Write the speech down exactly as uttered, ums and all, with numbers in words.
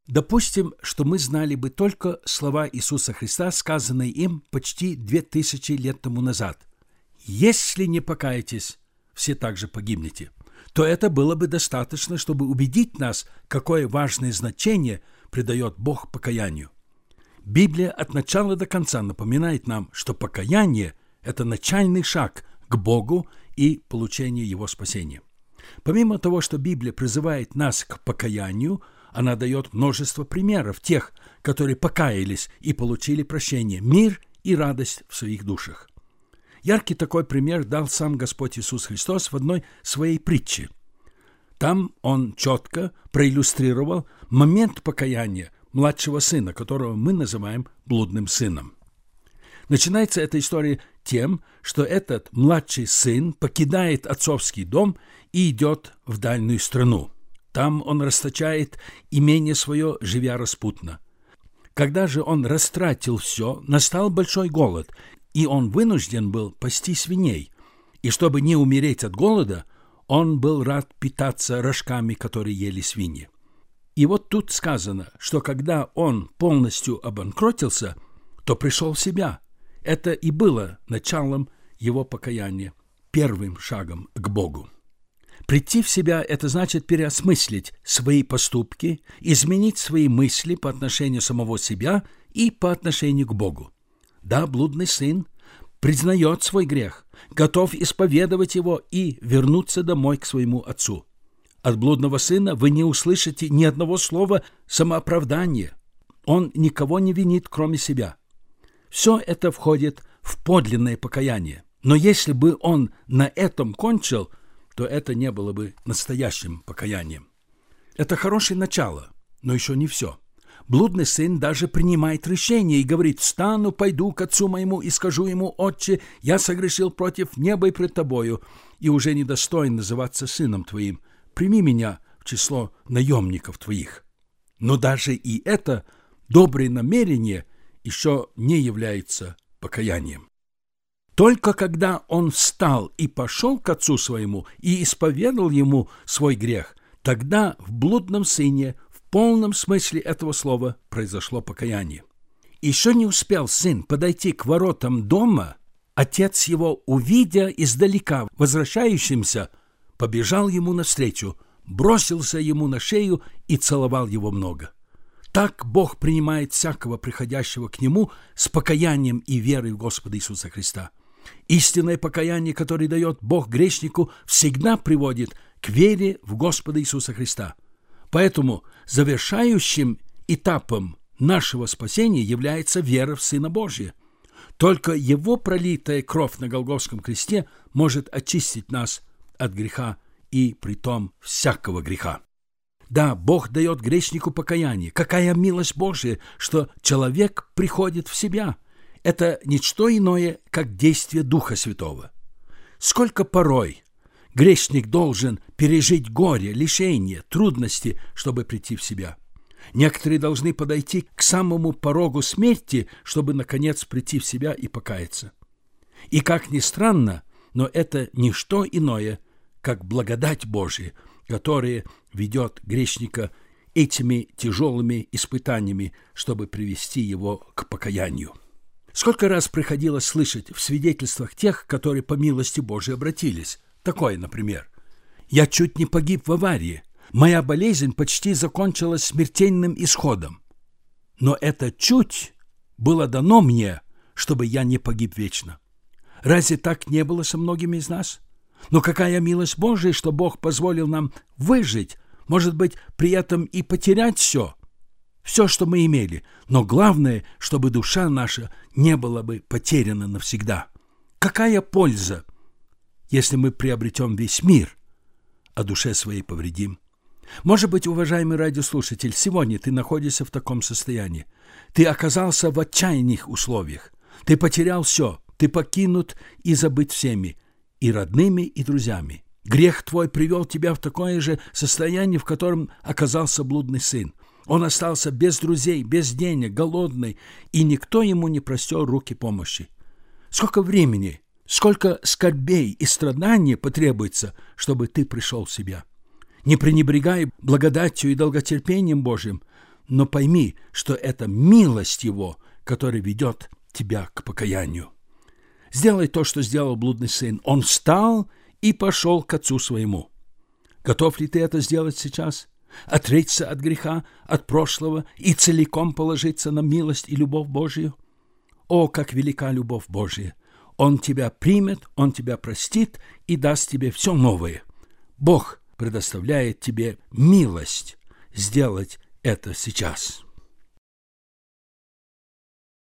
Допустим, что мы знали бы только слова Иисуса Христа, сказанные им почти две тысячи лет тому назад. «Если не покаетесь, все также погибнете», то это было бы достаточно, чтобы убедить нас, какое важное значение придает Бог покаянию. Библия от начала до конца напоминает нам, что покаяние – это начальный шаг к Богу и получению Его спасения. Помимо того, что Библия призывает нас к покаянию, она дает множество примеров тех, которые покаялись и получили прощение, мир и радость в своих душах. Яркий такой пример дал сам Господь Иисус Христос в одной своей притче. Там Он четко проиллюстрировал момент покаяния младшего сына, которого мы называем блудным сыном. Начинается эта история тем, что этот младший сын покидает отцовский дом и идет в дальнюю страну. Там он расточает имение свое, живя распутно. Когда же он растратил все, настал большой голод, и он вынужден был пасти свиней. И чтобы не умереть от голода, он был рад питаться рожками, которые ели свиньи. И вот тут сказано, что когда он полностью обанкротился, то пришел в себя. Это и было началом его покаяния, первым шагом к Богу. Прийти в себя – это значит переосмыслить свои поступки, изменить свои мысли по отношению самого себя и по отношению к Богу. Да, блудный сын признает свой грех, готов исповедовать его и вернуться домой к своему отцу. От блудного сына вы не услышите ни одного слова самооправдания. Он никого не винит, кроме себя. Все это входит в подлинное покаяние. Но если бы он на этом кончил, то это не было бы настоящим покаянием. Это хорошее начало, но еще не все. Блудный сын даже принимает решение и говорит: «Встану, пойду к отцу моему и скажу ему: Отче, я согрешил против неба и пред тобою, и уже недостоин называться сыном твоим. Прими меня в число наемников твоих». Но даже и это доброе намерение еще не является покаянием. Только когда он встал и пошел к отцу своему и исповедал ему свой грех, тогда в блудном сыне в полном смысле этого слова произошло покаяние. Еще не успел сын подойти к воротам дома, отец его, увидя издалека возвращающимся, побежал ему навстречу, бросился ему на шею и целовал его много. Так Бог принимает всякого приходящего к Нему с покаянием и верой в Господа Иисуса Христа. Истинное покаяние, которое дает Бог грешнику, всегда приводит к вере в Господа Иисуса Христа. Поэтому завершающим этапом нашего спасения является вера в Сына Божия. Только Его пролитая кровь на Голгофском кресте может очистить нас от греха и притом всякого греха. Да, Бог дает грешнику покаяние. Какая милость Божия, что человек приходит в себя. Это ничто иное, как действие Духа Святого. Сколько порой грешник должен пережить горе, лишение, трудности, чтобы прийти в себя. Некоторые должны подойти к самому порогу смерти, чтобы, наконец, прийти в себя и покаяться. И, как ни странно, но это ничто иное, как благодать Божия, которая ведет грешника этими тяжелыми испытаниями, чтобы привести его к покаянию. Сколько раз приходилось слышать в свидетельствах тех, которые по милости Божией обратились. Такое, например: «Я чуть не погиб в аварии. Моя болезнь почти закончилась смертельным исходом. Но это чуть было дано мне, чтобы я не погиб вечно». Разве так не было со многими из нас? Но какая милость Божия, что Бог позволил нам выжить, может быть, при этом и потерять все, все, что мы имели, но главное, чтобы душа наша не была бы потеряна навсегда. Какая польза, если мы приобретем весь мир, а душе своей повредим? Может быть, уважаемый радиослушатель, сегодня ты находишься в таком состоянии. Ты оказался в отчаянных условиях. Ты потерял все. Ты покинут и забыт всеми, и родными, и друзьями. Грех твой привел тебя в такое же состояние, в котором оказался блудный сын. Он остался без друзей, без денег, голодный, и никто ему не простер руки помощи. Сколько времени, сколько скорбей и страданий потребуется, чтобы ты пришел в себя? Не пренебрегай благодатью и долготерпением Божьим, но пойми, что это милость Его, которая ведет тебя к покаянию. Сделай то, что сделал блудный сын. Он встал и пошел к отцу своему. Готов ли ты это сделать сейчас? Отречься от греха, от прошлого и целиком положиться на милость и любовь Божию? О, как велика любовь Божия! Он тебя примет, Он тебя простит и даст тебе все новое. Бог предоставляет тебе милость сделать это сейчас.